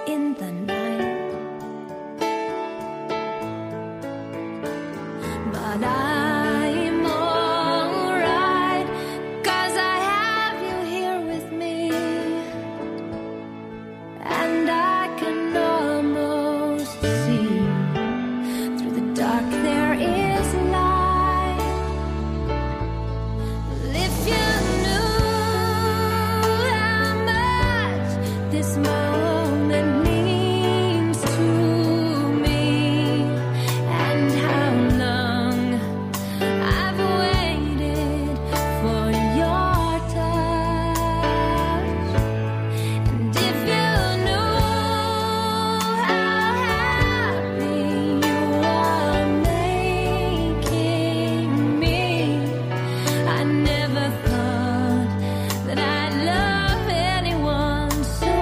in the night. But I'm alright, 'cause I have you here with me, and I can almost see through the dark there is light. If you knew how much this moment means to me, and how long I've waited for your touch. And if you knew how happy you are making me, I never thought that I'd love anyone so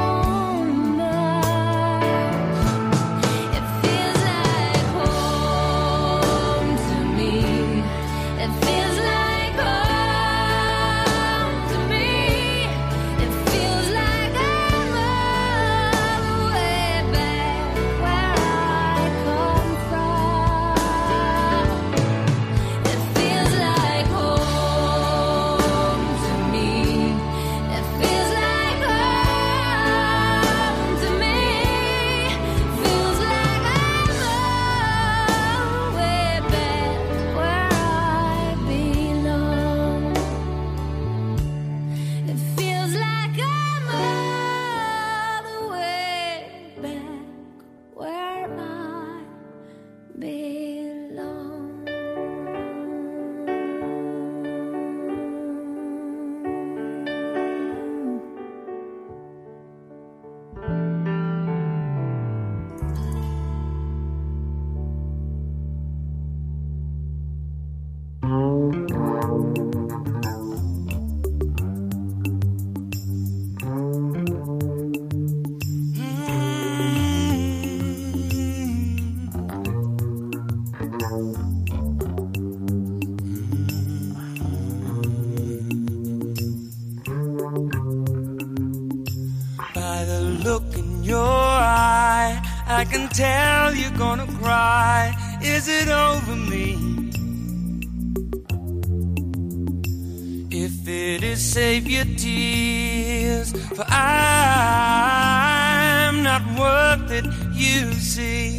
much. It feels like home to me. It feels like home to me. It feels like I'm all the way back where I come from. It feels like home to me. It feels like home to me. Feels like I'm all the way back where I belong. It feels like I'm all the way back where I belong. By the look in your eye, I can tell you're gonna cry. Is it over me? If it is, save your tears, for I'm not worth it, you see.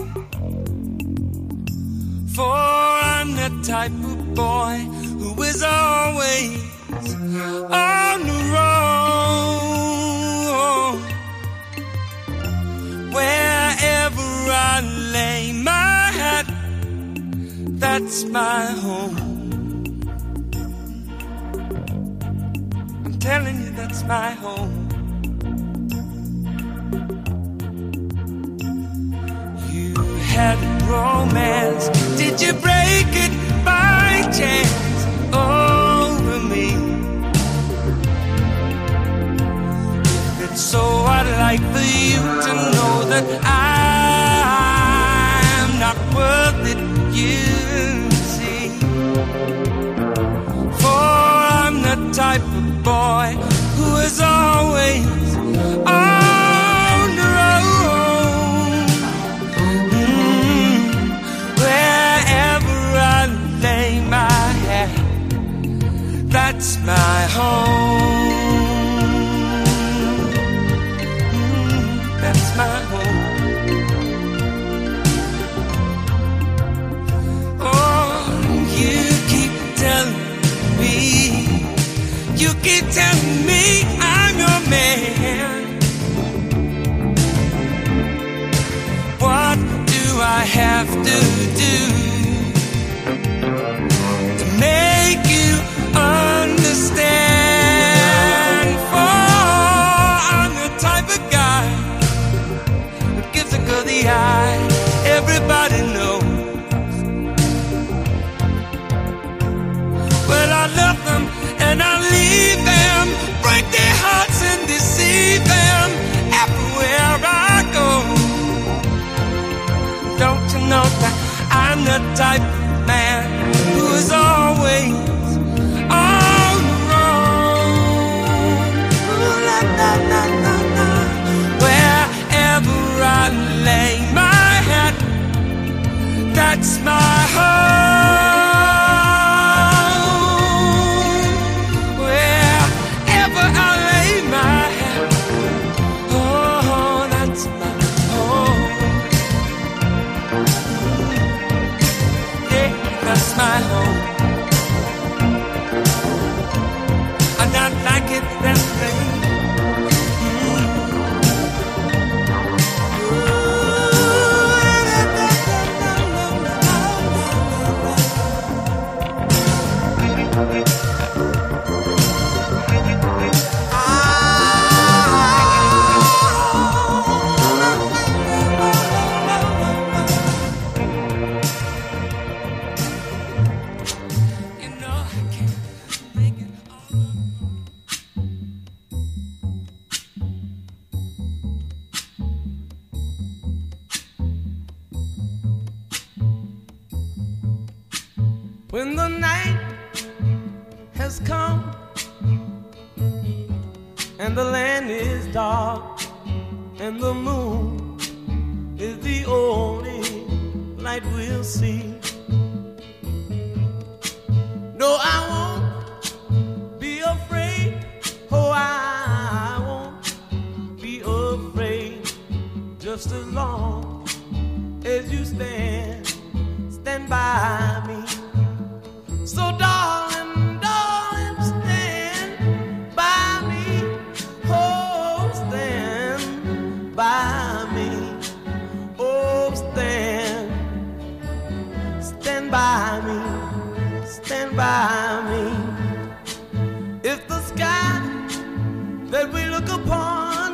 For I'm the type of boy who is always on the road. Wherever I lay my hat, that's my home. I'm telling you, that's my home. You had romance, did you break it by chance over me? If it's so, I'd like for you to know that I'm not worth it, you see. For I'm the type of boy who is always on the road. Wherever I lay my head, that's my home. That's my home. Oh, you keep telling me, you keep telling me I'm your man. What do I have to do to make you understand? For I'm the type of guy who gives a girl the eye, everybody knows. Well, I love them and I leave them, break their hearts and deceive them everywhere I go. Don't you know that I'm the type of man who is always on the road? Ooh, la, la, la, la, la. When the night has come and the land is dark and the moon is the only light we'll see. No, I won't be afraid. Oh, I won't be afraid. Just as long as you stand by me. So darling, darling, stand by me. Oh, stand by me. Oh, stand by me. Stand by me. If the sky that we look upon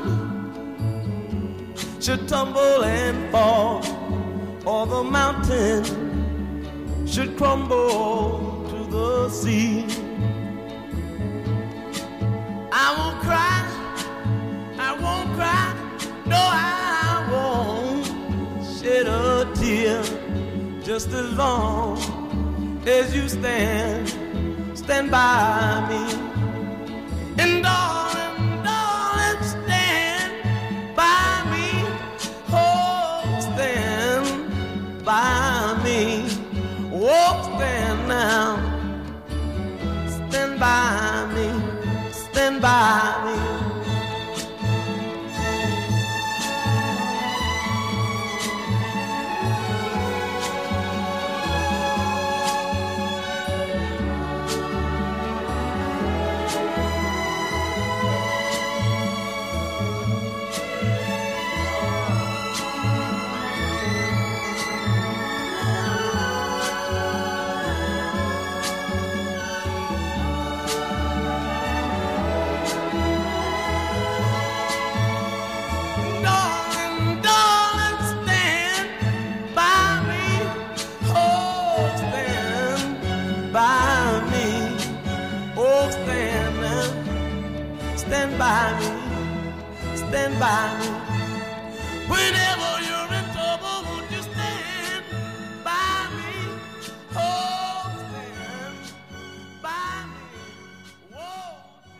should tumble and fall, or the mountain should crumble to the sea, I won't cry, I won't cry, no, I won't shed a tear, just as long as you stand by me. And darling, darling, stand by me. Oh, stand by me. Oh, stand now. Stand by me. Stand by me. Stand by me, stand by me. Whenever you're in trouble, won't you stand by me? Oh, stand by me. Whoa,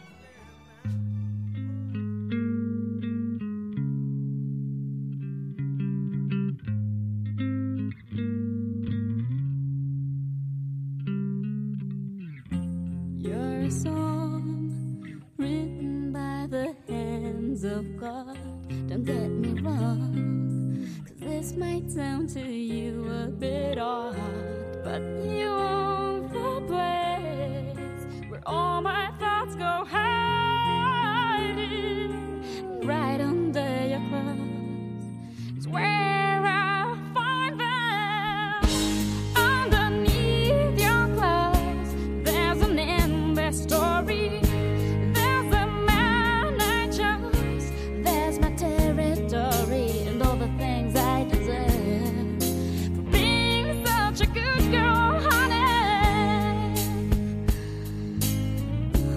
You're a song written by the hands of God. Don't get me wrong, 'cause this might sound to you a bit odd, but you own the place where all my thoughts go hiding. Right under your clothes is where I find them. Underneath your clothes there's an endless story. There's a man I chose, there's my territory, and all the things I deserve for being such a good girl, honey.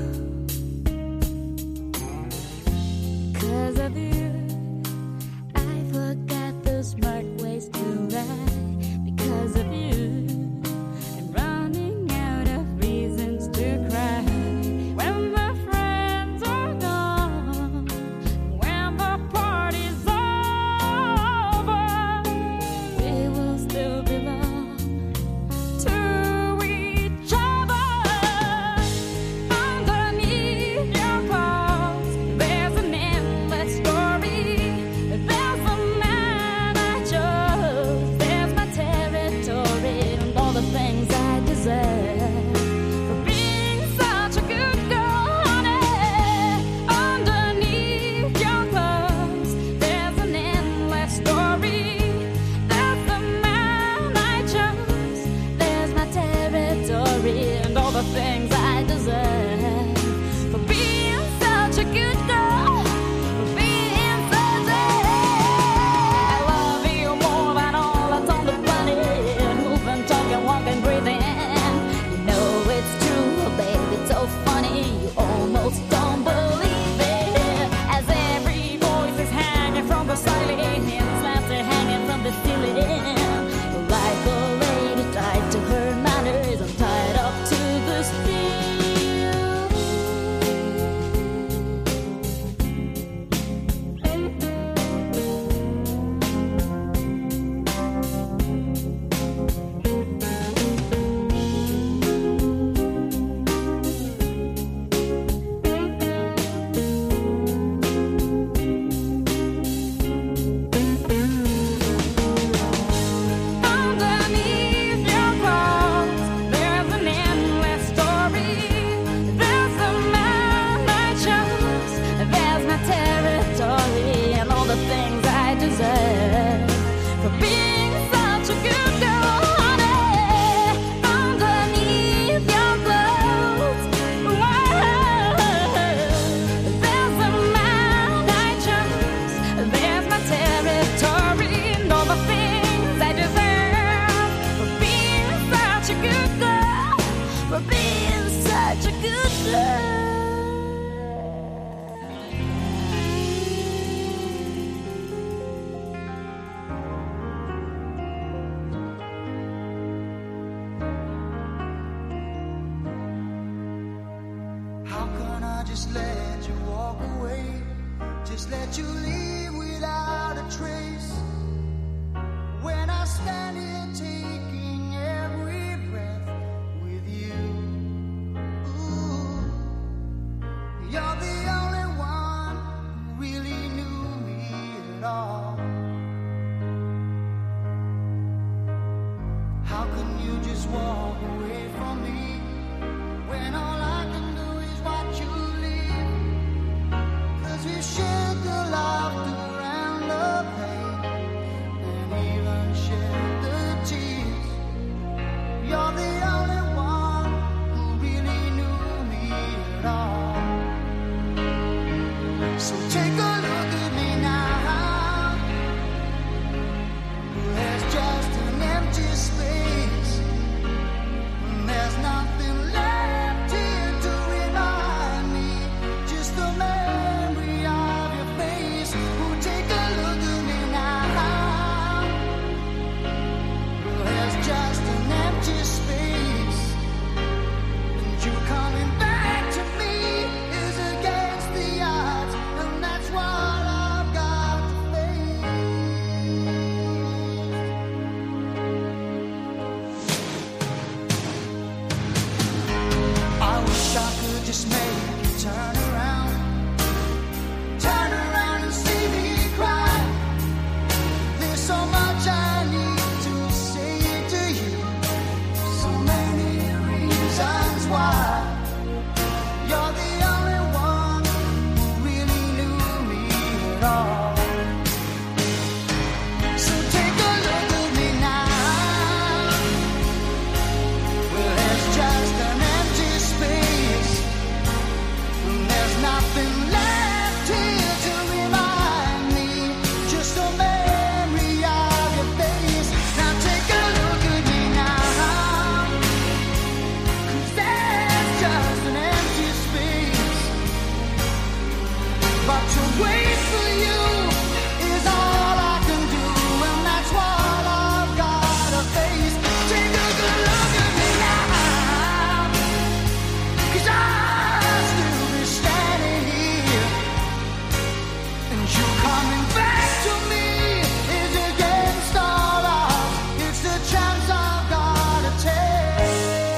the things I deserve for being such a good girl, honey. Underneath your clothes, there's a man I chose, there's my territory, and all the things I deserve for being such a good girl, for being such a good girl. Just let you walk away, just let you leave without a trace. When I stand here taking every breath with you, ooh, you're the only one who really knew me at all. How can you just walk away from me when all I can do is watch you? We shared the laughter and the pain, and even shared the tears. You're the only one who really knew me at all. So take a look at me now. There's just an empty space, and there's nothing left here to remind me. Just a just make you turn around and see me cry. There's so much I need to say to you, so many reasons why. You're the only one who really knew me at all. So take a look at me now. Well, there's just an empty space. There's nothing left here to remind me, just a memory of your face. Now take a look at me now, 'cause there's just an empty space. But to wait for you is all I can do, and that's what I've got to face. Take a good look at me now, 'cause coming back to me is against all odds. It's the chance I've gotta take.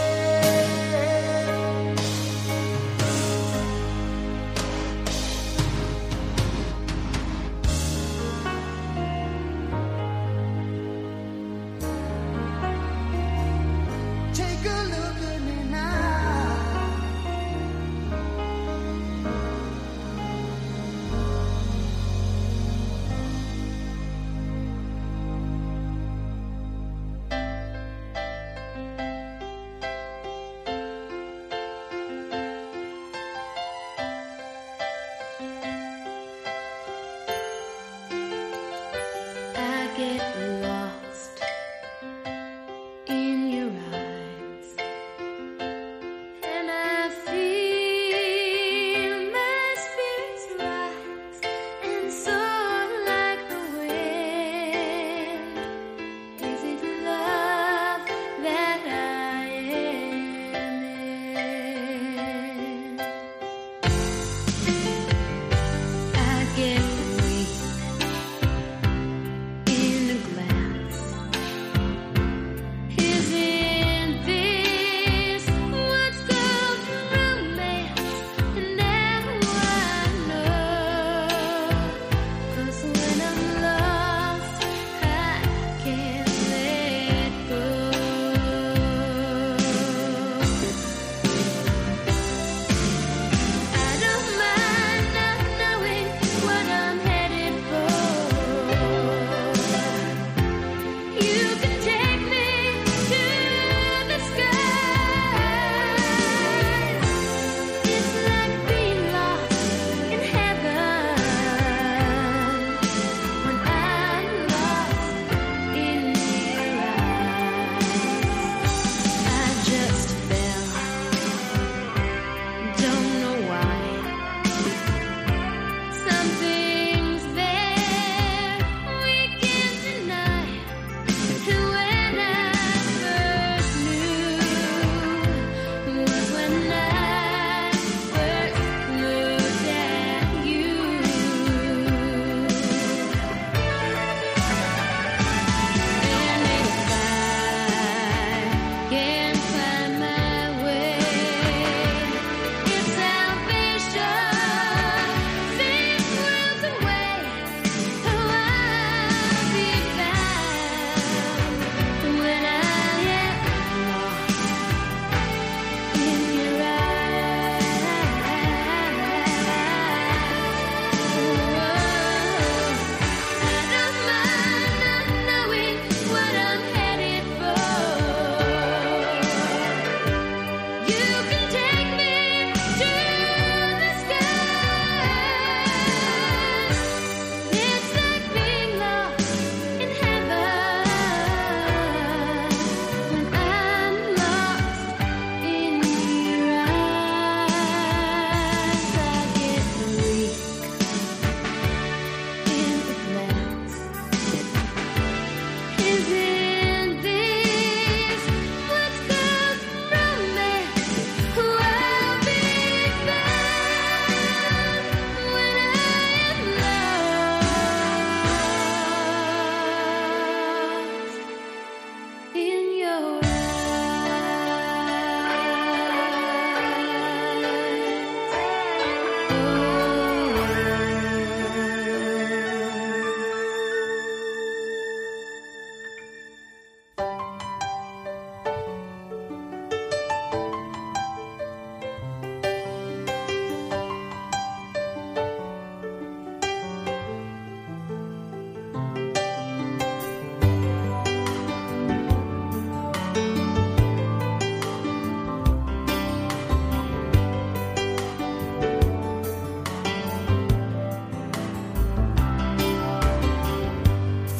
Take a look at me now. Get lost in your eyes, and I feel my spirits rise and soar like the wind. Is it love that I am in? I get weak in the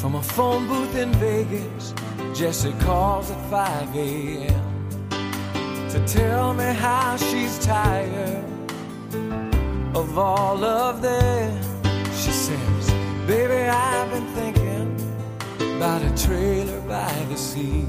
From a phone booth in Vegas, Jessie calls at 5 a.m. to tell me how she's tired of all of them. She says, baby, I've been thinking about a trailer by the sea.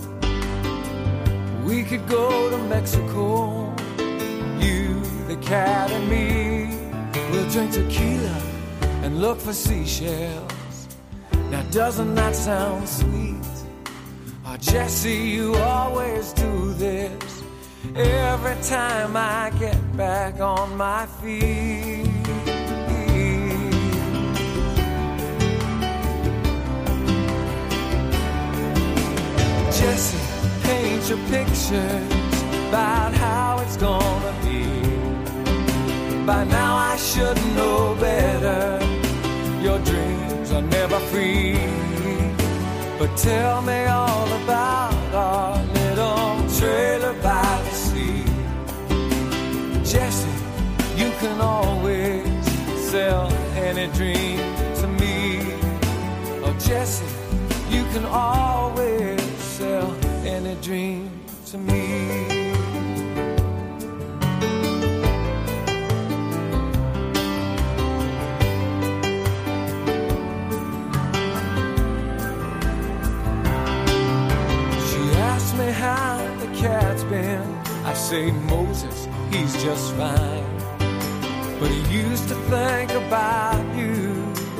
We could go to Mexico, you, the cat and me. We'll drink tequila and look for seashells. Now doesn't that sound sweet? Oh, Jessie, you always do this every time I get back on my feet. Jessie, paint your pictures about how it's gonna be. By now I should know better. Your dreams are never free. But tell me all about our little trailer by the sea. Jessie, you can always sell any dream to me. Oh, Jessie, you can always sell any dream to me. How the cat's been. I say, Moses, he's just fine. But he used to think about you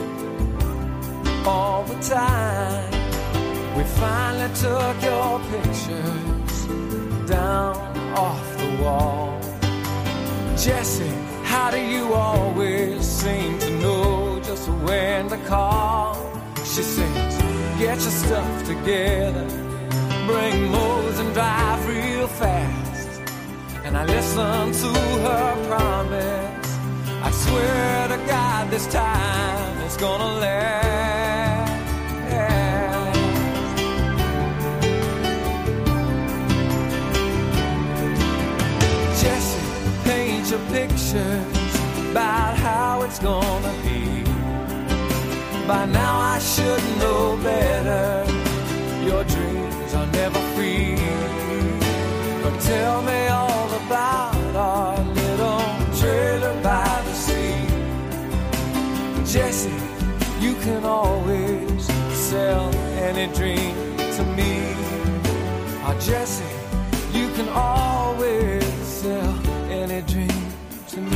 all the time. We finally took your pictures down off the wall. Jessie, how do you always seem to know just when to call? She sings, get your stuff together, bring Mose and drive real fast. And I listen to her promise. I swear to God this time it's gonna last. Jessie, paint your pictures about how it's gonna be. By now I should know better. Your dreams are never free. But tell me all about our little trailer by the sea. Jessie, you can always sell any dream to me. Oh, Jessie, you can always sell any dream to me.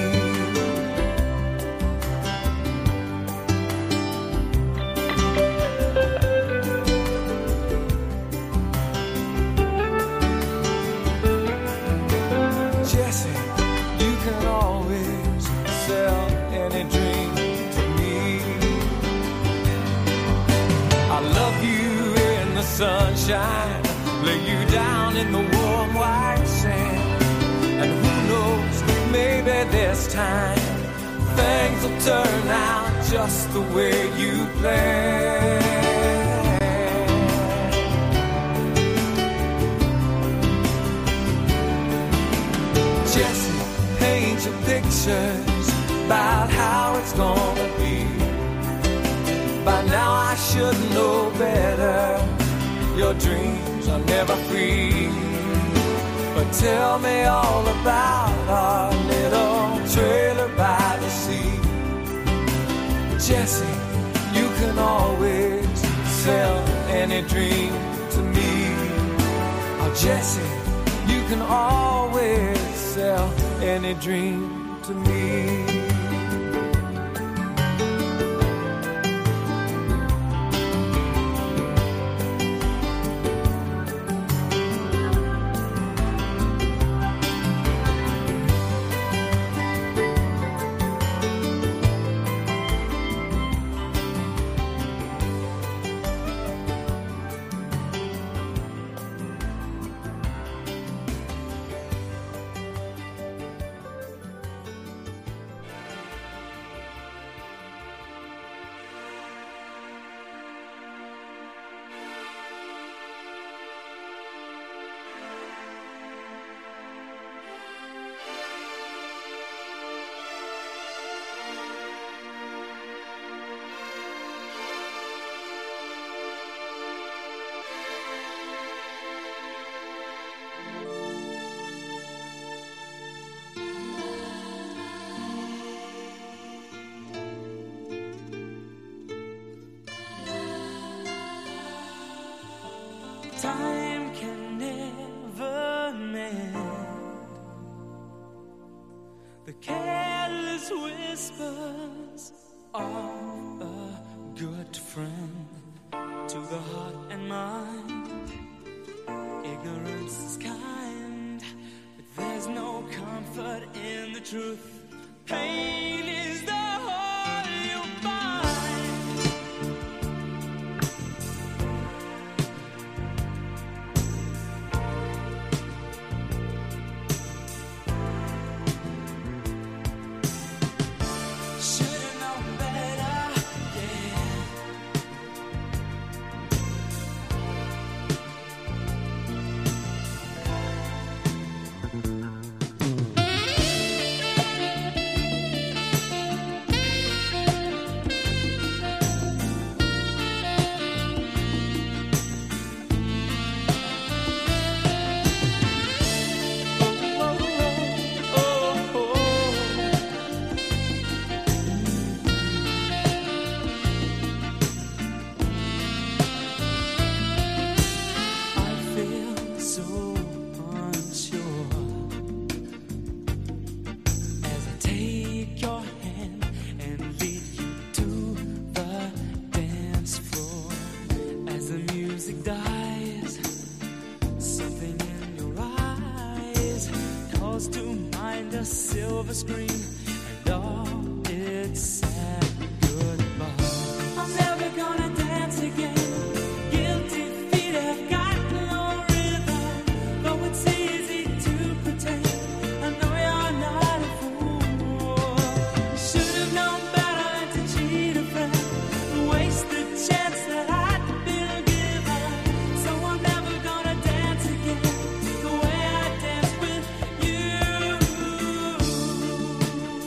Sunshine, lay you down in the warm white sand. And who knows, maybe this time things will turn out just the way you planned. Jessie, paint your pictures about how it's gonna be. By now I should know better. Your dreams are never free. But tell me all about our little trailer by the sea. Jessie, you can always sell any dream to me. Oh, Jessie, you can always sell any dream to me. time can never mend the careless whispers of a good friend to the heart and mind. Ignorance is kind, but there's no comfort in the truth. Pain is the whole you find. Should've known better, yeah. Silver screen and all its sad goodbye. I'm never gonna dance again. Guilty feet have got no rhythm. Though it's easy to pretend, I know you're not a fool. Should have known better than to cheat a friend, waste the chance that I'd been given. So I'm never gonna dance again the way I danced with you.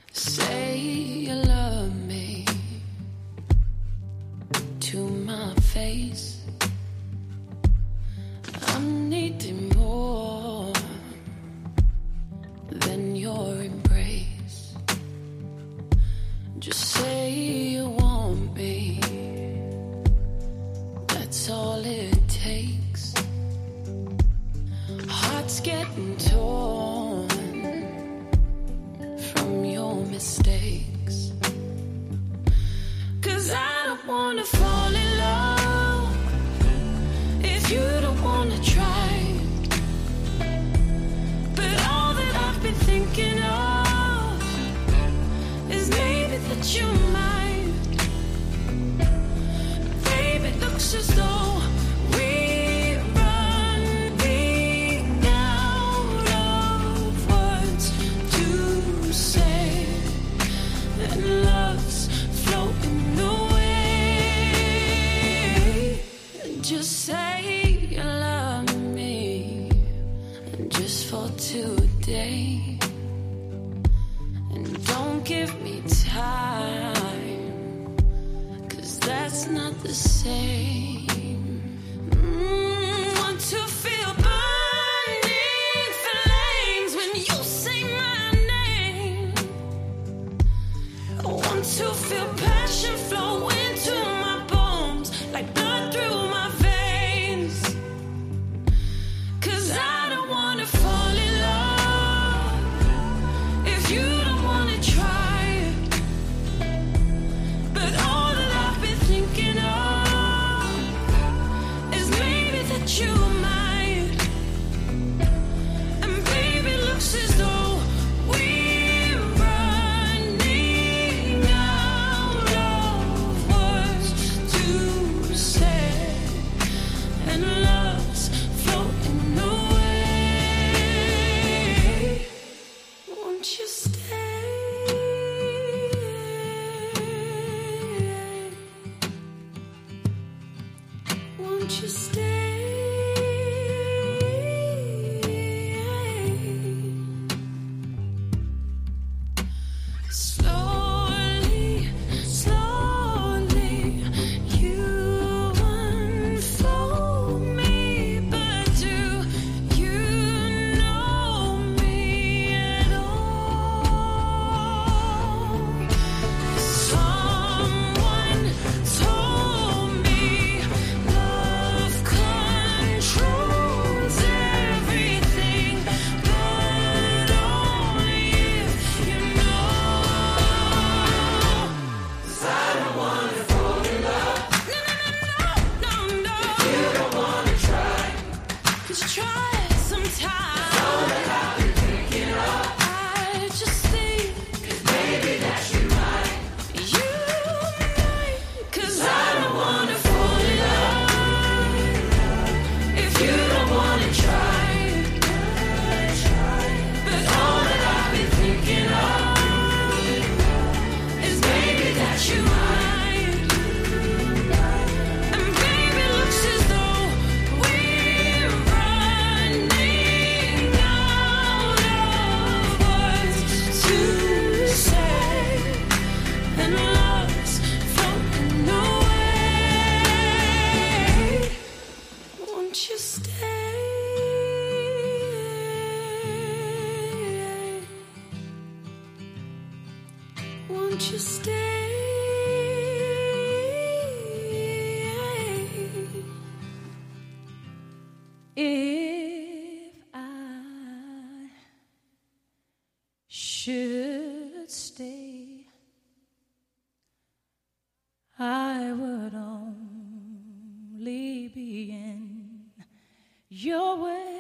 Say you love me to my face. I'm needing more than your embrace. Just say you want me. That's all it takes. Heart's getting torn from your mistakes. 'Cause I don't wanna fall in love if you don't wanna try. But all that I've been thinking of is maybe that you might. Baby, it looks as though we're running out of words to say, and love's floating away. Just say you love me, just for today, and don't give me time, 'cause that's not the same. Want to feel burning flames when you say my name. Want to feel passion flow into my bones like blood through my veins. 'Cause I don't wanna fall in love if you don't wanna try. But all that I've been thinking of is maybe that you might. And baby, looks as though we're running out of words to say, and love's floating away. Won't you stay? Won't you stay? Slowly, slowly, you unfold me, but do you know me at all? Someone told me love controls everything, but only if you know. 'Cause I don't wanna fall in love. No. If you don't wanna try, 'cause try sometime. All that I've been thinking of, I just think, 'cause maybe that you might. 'Cause I don't wanna fall in love if you don't wanna try. But all that I've been thinking of is maybe that you might. And baby, looks as though we're running out of words to say, and love's floating away. Won't you stay? Won't you stay? If I should stay, I would only be in your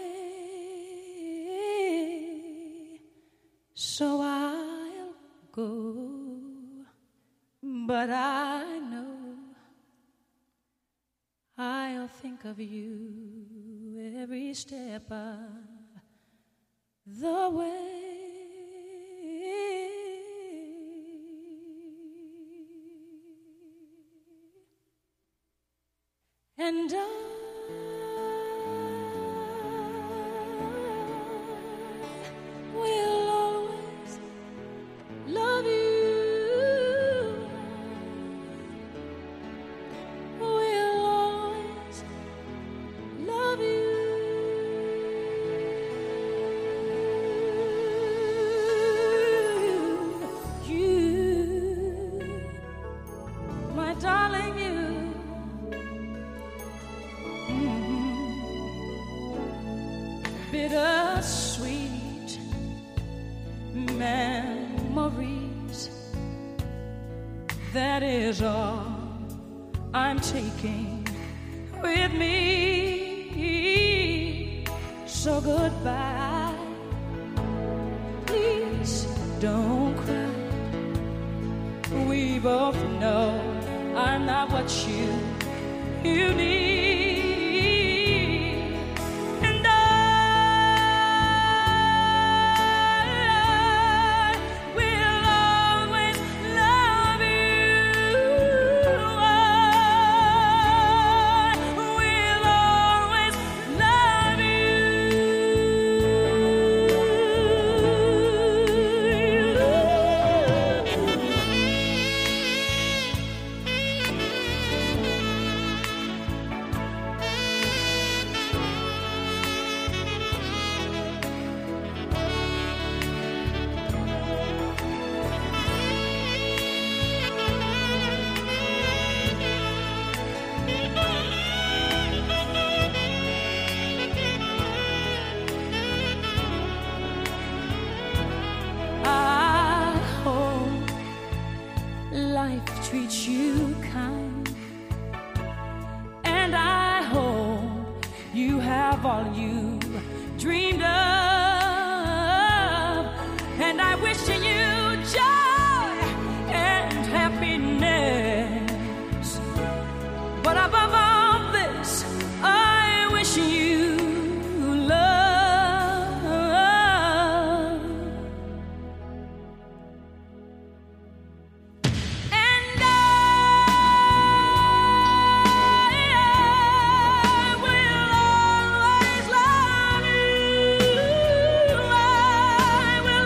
way. So I'll go, but I know I'll think of you every step of the way. And I will always love That is all I'm taking with me. So goodbye. Please don't cry. We both know I'm not what you need. And I will always love you. I will always love life treats you kind, and I hope you have all you dreamed of, and I wish you joy and happiness, but above all this I wish you love. And I will always love you. I will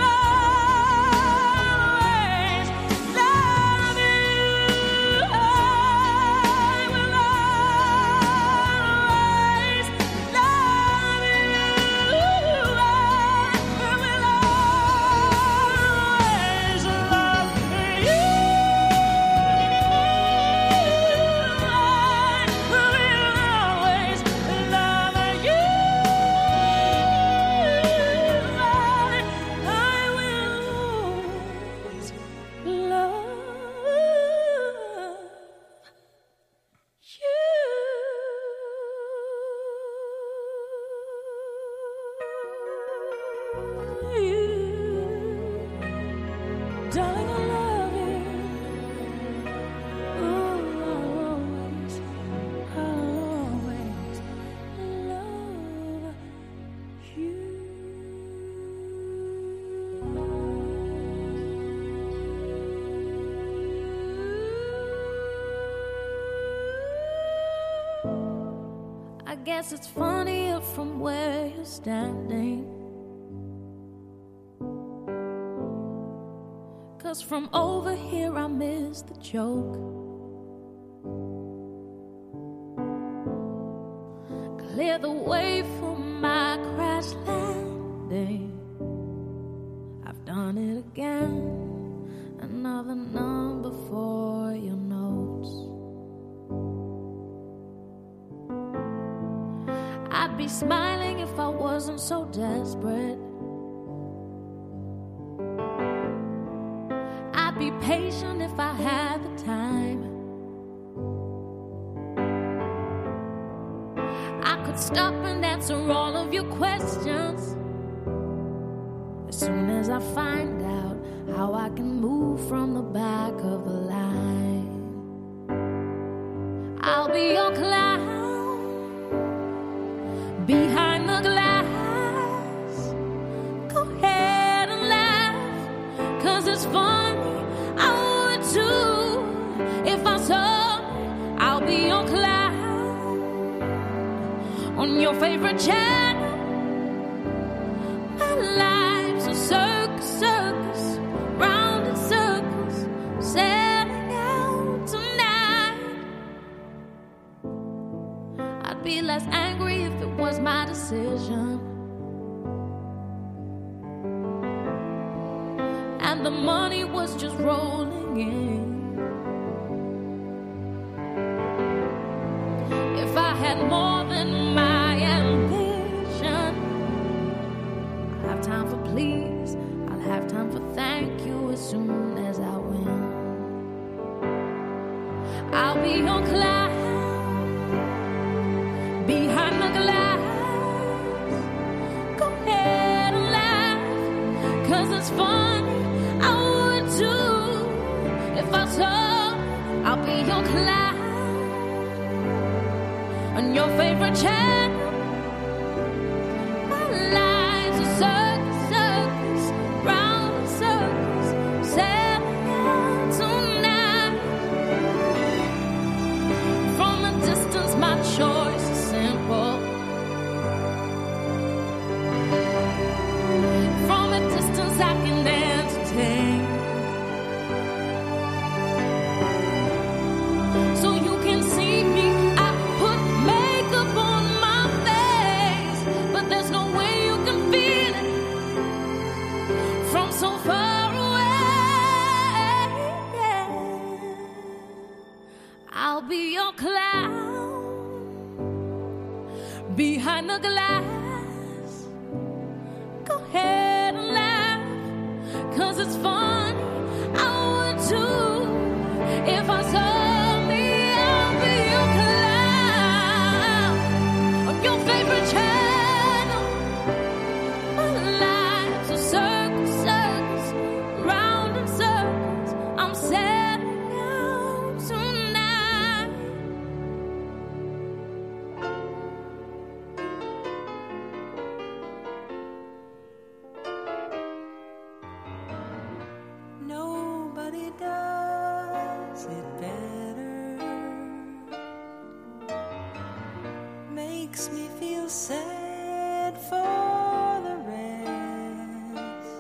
always love you. I will always love you. Darling, I love you. Ooh, I'll always love you. I guess it's funnier from where you're standing, 'cause from over here I miss the joke. Clear the way for my crash landing. I've done it again. Another number for your notes. I'd be smiling if I wasn't so desperate. I'd be patient if I had the time. I could stop and answer all of your questions as soon as I find out how I can move from the back of the line. I'll be your clown behind the glass. Go ahead and laugh, 'cause it's funny. I would too if I saw it. I'll be your clown on your favorite channel. My life's a circus, circus, round in circles, setting out tonight. I'd be less angry if it was my decision, and the money was just rolling in. If I had more than my ambition, I'll have time for please, I'll have time for thank you as soon as I win. I'll be your cloud behind the glass. Go ahead and laugh, 'cause it's funny. I would too if I saw. I'll be your cloud on your favorite channel. My life's a circus, circus, round in circles, sailing out tonight. From a distance, my choice is simple. From a distance, I can entertain. So you can see me. I put makeup on my face, but there's no way you can feel it from so far away. I'll be your clown behind the glass. Go ahead and laugh, 'cause it's funny. I would too if I saw. Your favorite channel. My life's a circus, circus, round in circles. I'm setting out tonight. Nobody does it better. Makes me feel sad for the rest.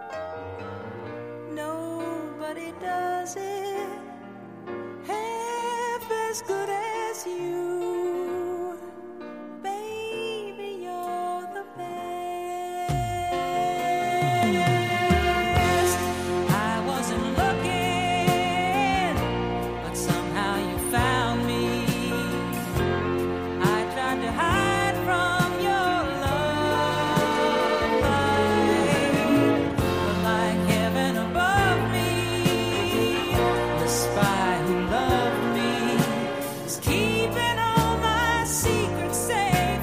Nobody does it half as good as you. Baby, you're the best. I wasn't looking, but somehow you found me. I tried to hide from your love light, but like heaven above me, the spy who loved me is keeping all my secrets safe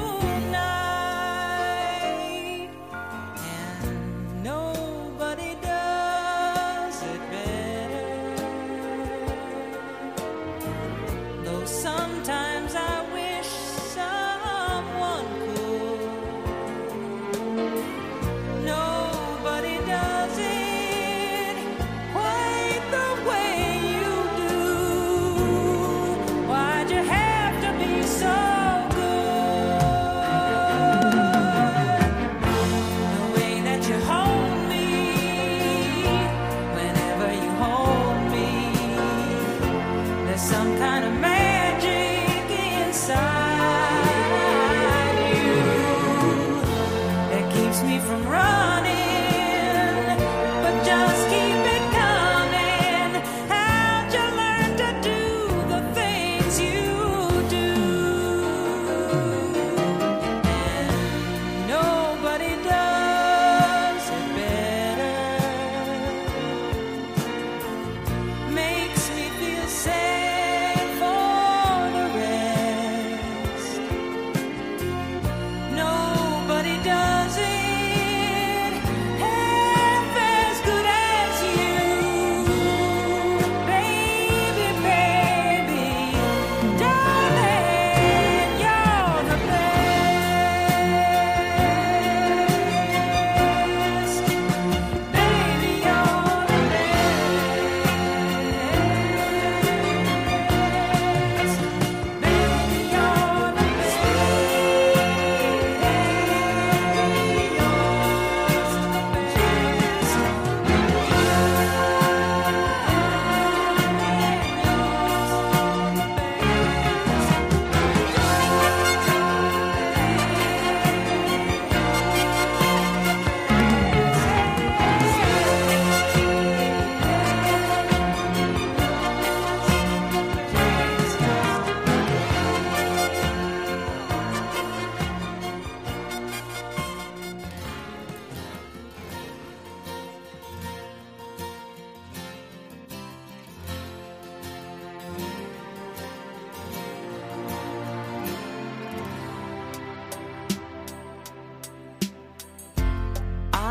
tonight. And nobody does it better. Though sometimes I wish someone could. Nobody does it quite the way you do. Why'd you have to be so good? The way that you hold me, whenever you hold me, there's some kind of magic inside you that keeps me from running, but just keep it coming. How'd you learn to do the things you do? And nobody does it better. Makes me feel sad for the rest. Nobody does it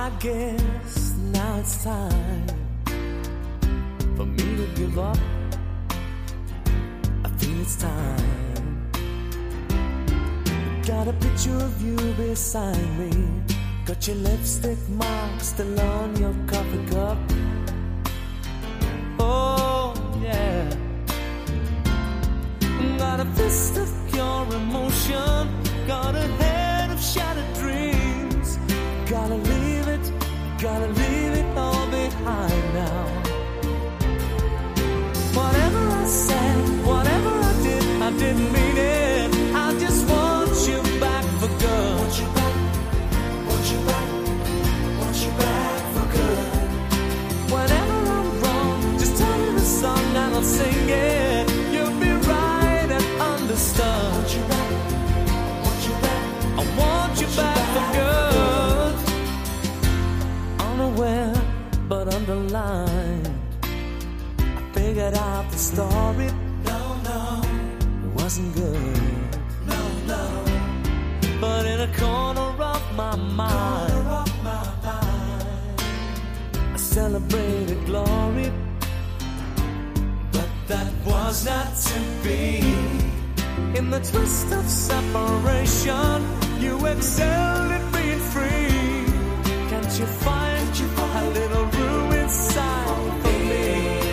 I guess now it's time for me to give up. I feel it's time. Got a picture of you beside me. Got your lipstick mark still on your coffee cup. Oh yeah. Got a fist of pure emotion. Got a head of shattered dreams. Gotta leave it all behind now. Whatever I said, whatever I didn't mean it. I just want you back for good. Want you back, want you back, want you back for good. Whenever I'm wrong, just tell me the song and I'll sing it. You'll be right and understood. Want you back, want you back, I want you back for good. Unaware but underlined, I figured out the story. No, it wasn't good. No, but in a corner of my mind, I celebrated glory. But that was not to be. In the twist of separation, you excelled at being free. Can't you find a little room inside for me?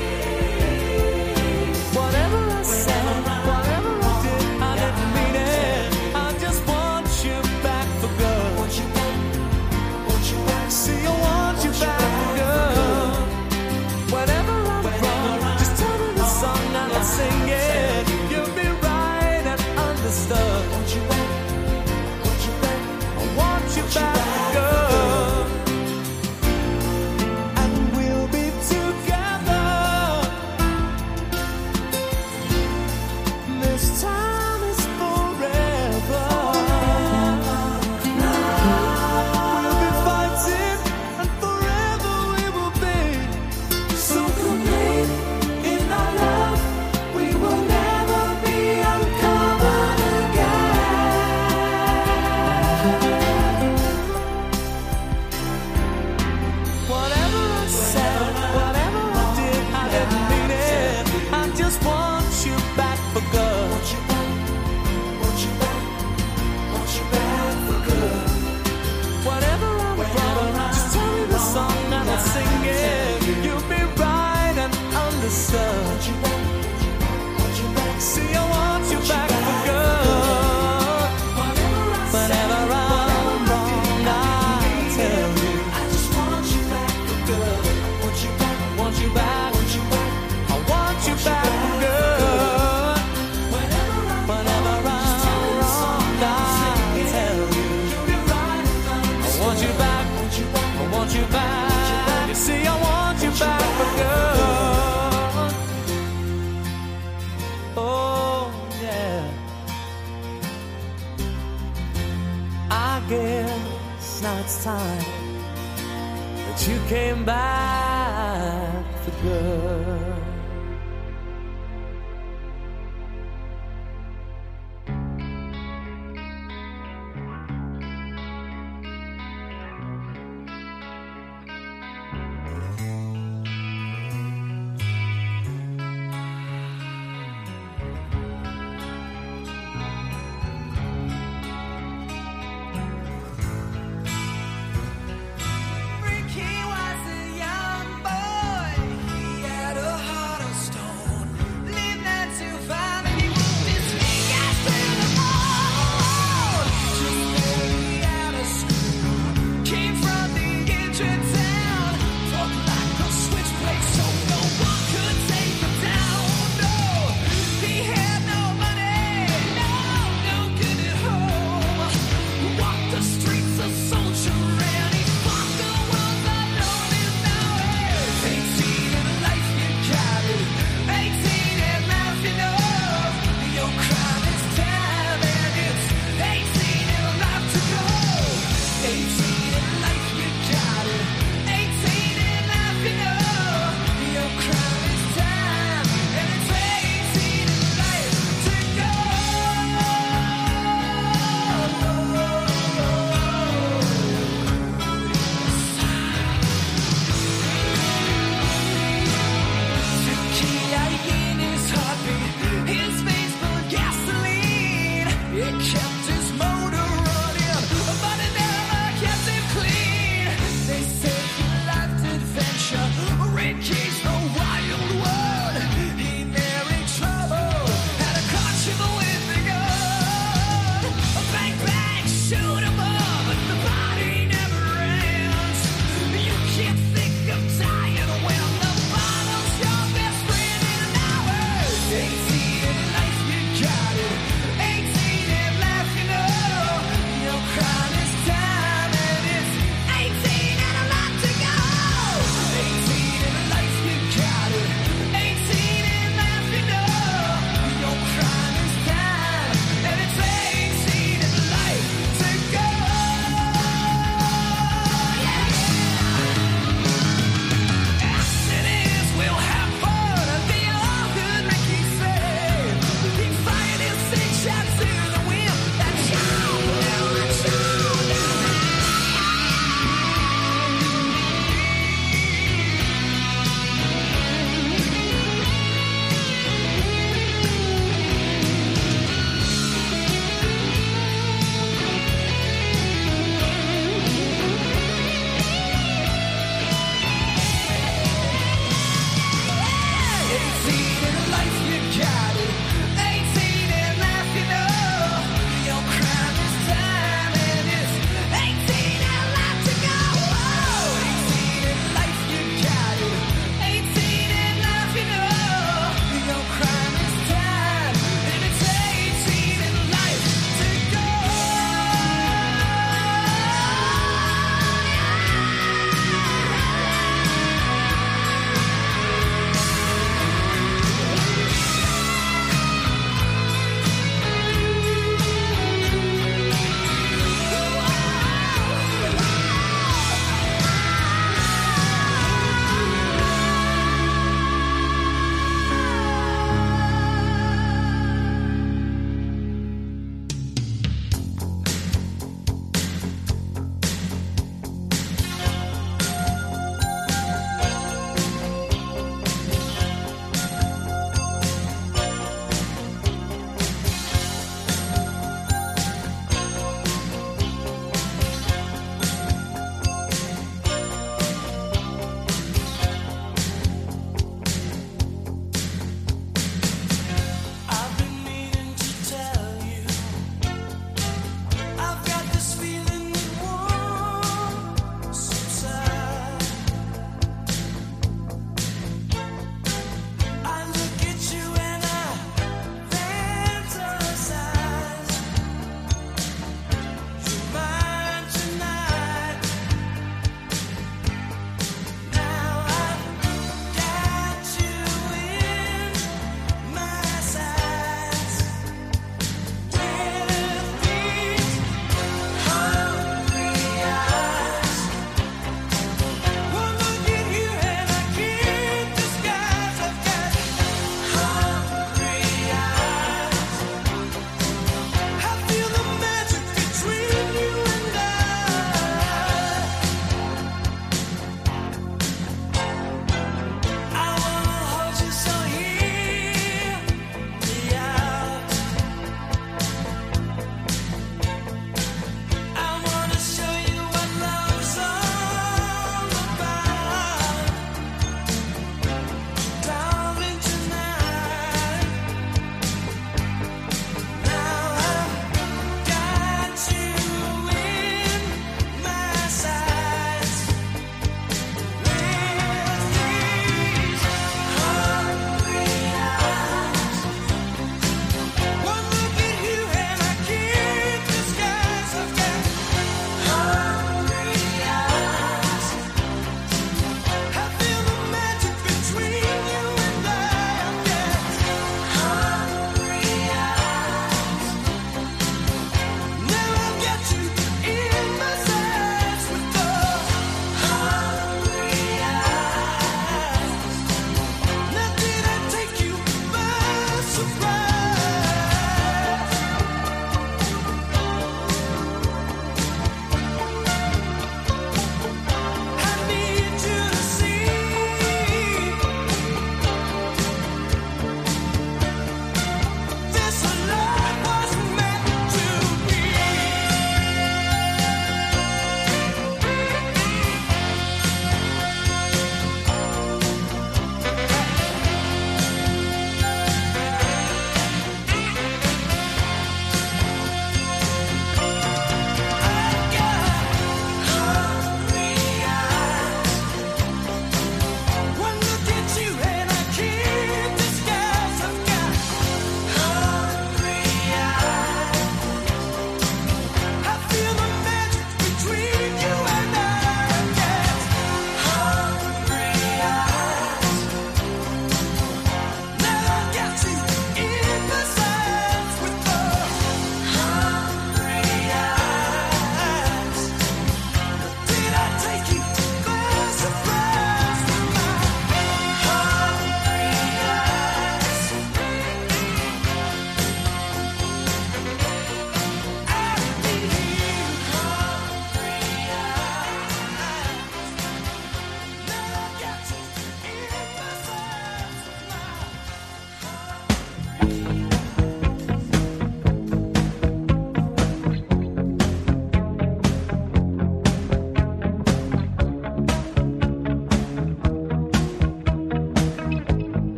Whatever I said, whatever I didn't mean it. I just want you back for good. Want you back, see, I want you back for good. Whenever I'm wrong, just tell me the song and I'll sing it. You'll be right and understood. Want you back, I want you back for good. And we'll be together. This time is forever. We'll be fighting and forever we will be. So complete in our love, we will never be uncovered again. Whatever I said, whatever I didn't mean it. I just want you back for good. Want you back, want you back, want you back for good. Whatever I'm wrong, just tell me the song and I'll sing it. You'll be right and understood. Want you back, see, I want you back for good. Whenever I'm wrong, I'll tell you. I just want you back for good. Want you back, want you back, want you back. I want you back for good. Whenever I'm wrong, I'll tell you. I want you back, I want you back. You see, I want you back for good. Oh yeah. I guess now it's time that you came back for good.